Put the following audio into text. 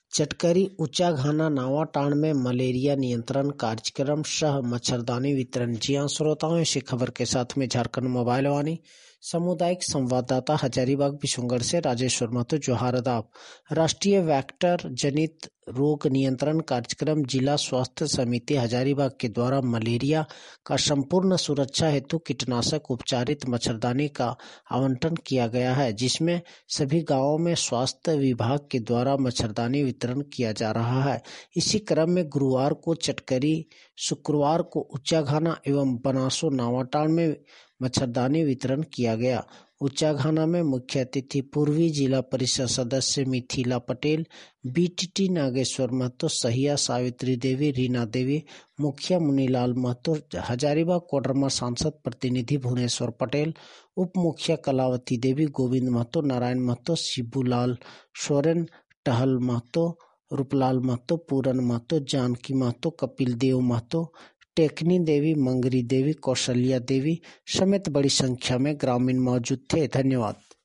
चटकरी ऊंचाघाना नावाटांड़ में मलेरिया नियंत्रण कार्यक्रम सह मच्छरदानी वितरण। जी हां श्रोताओं, इसी खबर के साथ में झारखंड मोबाइल वाणी सामुदायिक संवाददाता हजारीबाग बिशुनगढ़ से राजेश्वर महतो जोहार अदाब। राष्ट्रीय वेक्टर जनित रोग नियंत्रण कार्यक्रम जिला स्वास्थ्य समिति हजारीबाग के द्वारा मलेरिया का संपूर्ण सुरक्षा हेतु कीटनाशक उपचारित मच्छरदानी का आवंटन किया गया है, जिसमें सभी गांवों में स्वास्थ्य विभाग के द्वारा मच्छरदानी वितरण किया जा रहा है। इसी क्रम में गुरुवार को चटकरी, शुक्रवार को ऊंचाघाना एवं बनासो नावाटांड़ में मच्छरदानी वितरण किया गया। ऊंचाघाना में मुख्य अतिथि पूर्वी जिला परिषद सदस्य मिथिला पटेल, बीटीटी नागेश्वर महतो, सहिया सावित्री देवी, रीना देवी, मुखिया मुनीलाल महतो, हजारीबाग कोडरमा सांसद प्रतिनिधि भुवनेश्वर पटेल, उप मुखिया कलावती देवी, गोविंद महतो, नारायण महतो, शिबूलाल सोरेन, टहल महतो, रूपलाल महतो, पूरन महतो, जानकी महतो, कपिल देव महतो, टेकनी देवी, मंगरी देवी, कौशल्या देवी समेत बड़ी संख्या में ग्रामीण मौजूद थे। धन्यवाद।